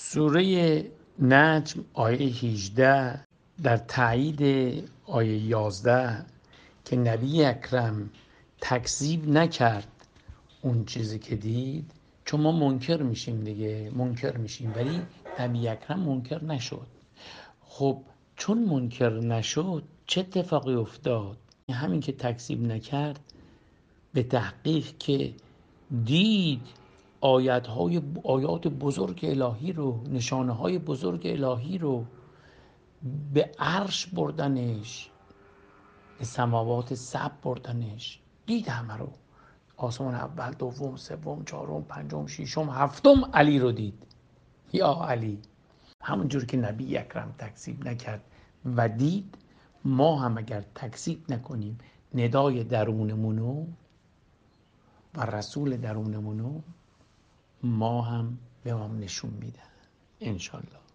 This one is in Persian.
سوره نجم آیه 18 در تایید آیه 11 که نبی اکرم تکذیب نکرد اون چیزی که دید، چون ما منکر میشیم دیگه، منکر میشیم، ولی نبی اکرم منکر نشد. خب چون منکر نشد چه اتفاقی افتاد؟ همین که تکذیب نکرد، به تحقیق که دید آیات بزرگ الهی رو، نشانه های بزرگ الهی رو، به عرش بردنش، به سماوات سبع بردنش، دید همه رو، آسمان اول، دوم، سوم، چهارم، پنجم، ششم، هفتم علی رو دید. یا علی، همونجور که نبی اکرم تکذیب نکرد و دید، ما هم اگر تکذیب نکنیم ندای درونمونو و رسول درونمونو، ما هم به ما نشون میدن انشالله.